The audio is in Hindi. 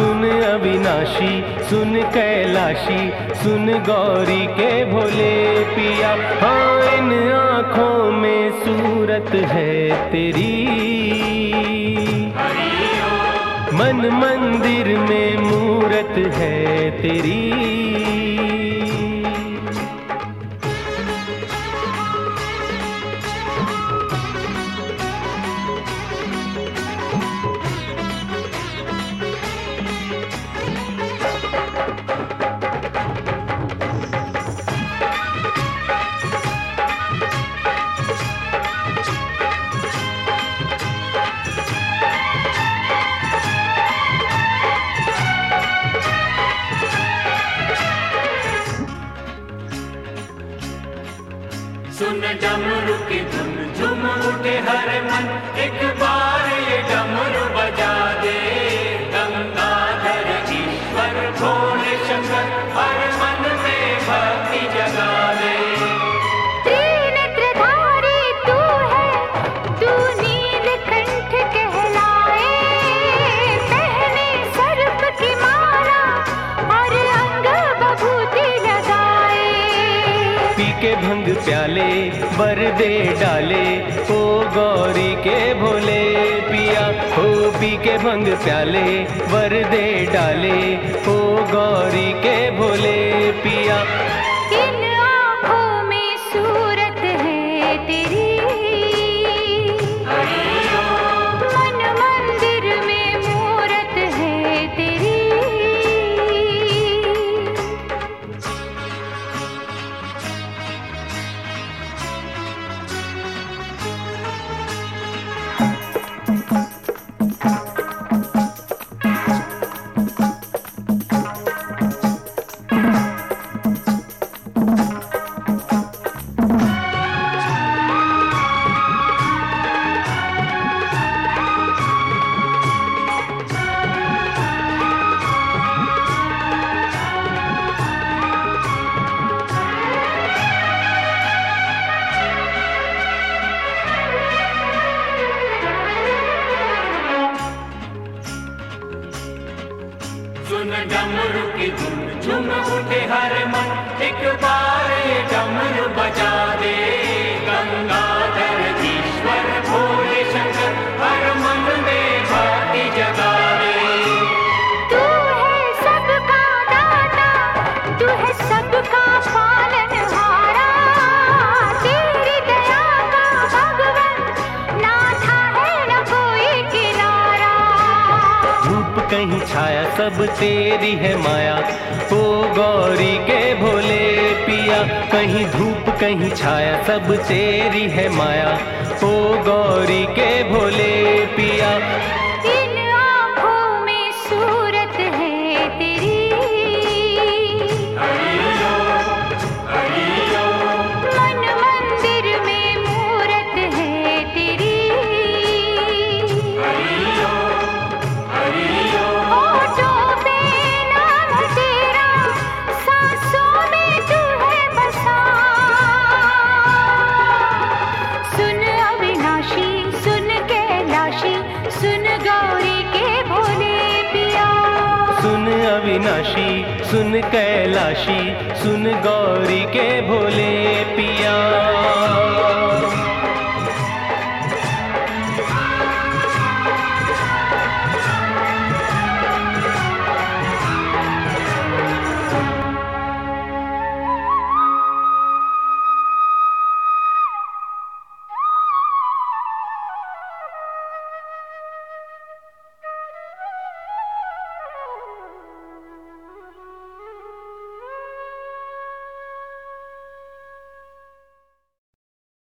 सुन अविनाशी, सुन कैलाशी, सुन गौरी के भोले पिया। हाँ, इन आँखों में सूरत है तेरी, मन मंदिर में मूरत है तेरी। सुन डमरू की धुन झूम उठे हर मन, एक बार ये डमरू बजा दे। गंगाधर ईश्वर भोले शंकर, हर मन में भक्ति जगा दे। त्रिनेत्रधारी तू है, तू नीलकंठ कहलाए। पहने सर्प की माला और अंग बभूति लगाए। पी के भंग प्याले वर दे डाले, ओ गौरी के भोले पिया। ओ पी के भंग प्याले वर दे डाले, ओ गौरी के भोले पिया। इन आँखों में सूरत है तेरी, मन मंदिर में मूरत है तेरी। सुन डमरू की धुन झूम उठे हर मन, एक बार ये डमरू बजा दे। गंगाधर ईश्वर भोले शंकर, हर मन में भक्ति जगा दे। तू है सबका दाता, तू है सबका पालनहारा। तेरी दया का भगवन नाथा है न कोई किनारा। धूप कहीं छाया सब तेरी है माया, ओ गौरी के भोले पिया। कहीं धूप कहीं छाया सब तेरी है माया, ओ गौरी के भोले पिया। इन आँखों में सूरत है तेरी, मन मंदिर में मूरत है तेरी। होठों पे नाम तेरा, सांसों में तू है बसा। सुन अविनाशी, सुन कैलाशी, सुन गौरी के भोले पिया। सुन अविनाशी, सुन कैलाशी, सुन गौरी के भोले पिया।